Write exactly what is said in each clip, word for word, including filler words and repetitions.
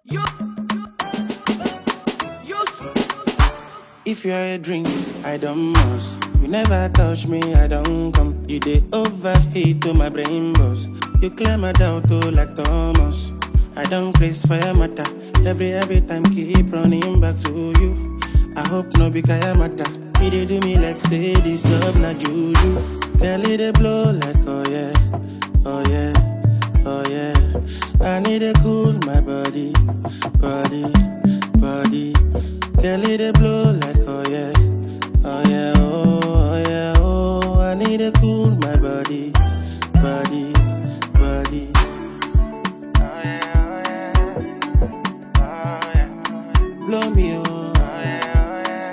You, you, If you're a drink, I don't must. You never touch me, I don't come. You dey overheat to my brain boss. You clear my doubt to like Thomas. I don't place for your matter. Every every time keep running back to you. I hope no be kaya matter. You dey do me like say this love na juju. Girl, it dey blow like oh yeah, oh yeah, oh yeah. I need to cool my body, body, body. Girl, it dey blow like oh yeah, oh yeah, oh, oh yeah, oh. I need to cool my body, body, body. Oh yeah, oh yeah, oh yeah. Blow me oh, oh yeah, oh yeah,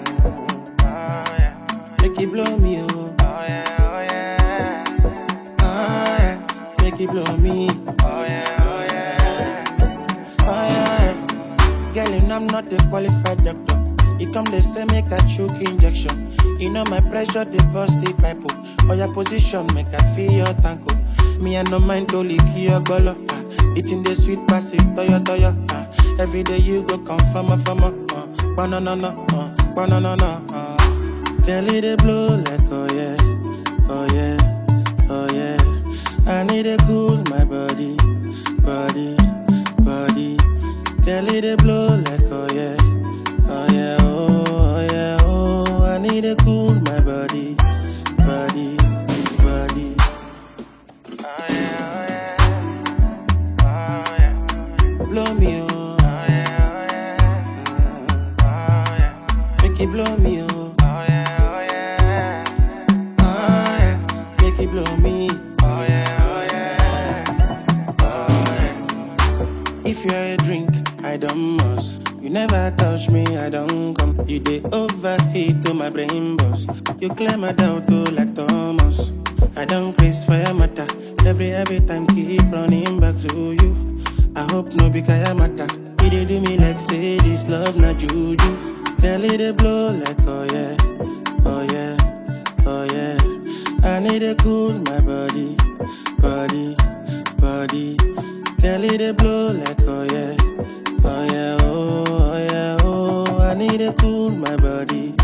oh yeah. Make it blow me oh, oh yeah, oh yeah, oh yeah. Make it blow me, oh yeah, oh yeah, oh yeah. Girl, you know I'm not a qualified doctor. You come they say make a choke injection. You know my pressure they bust the pipe. Or your position make I feel your tanko. Me I no mind to lick your golo. Uh, eating the sweet passive toyo toyo. Uh, every day you go come from a from a uh, banana no, uh, banana no. Uh. Girl, it dey blow like oh yeah, oh yeah, oh yeah. I need to cool my body, body, body. Girl, it dey blow like oh yeah, oh yeah, oh, oh yeah, oh. I need to cool my body, body, body. Oh yeah, oh yeah, oh yeah. Blow me oh, oh yeah, oh yeah, oh yeah. Make it blow me oh, oh yeah, oh yeah, oh yeah. Make it blow me, oh yeah, oh yeah, oh yeah. If you're a drink, I don't must. You never touch me, I don't come. You dey overheat to my brain boss. You clear my doubt to like Thomas. I don't place for your matter. Every every time keep running back to you. I hope no be kaya matter. You dey do me like say this love na juju. Girl, it dey blow like oh yeah, oh yeah, oh yeah. I need to cool my body, body, body. Girl, it dey blow like oh yeah, oh yeah, oh, oh yeah, oh. I need to cool my body,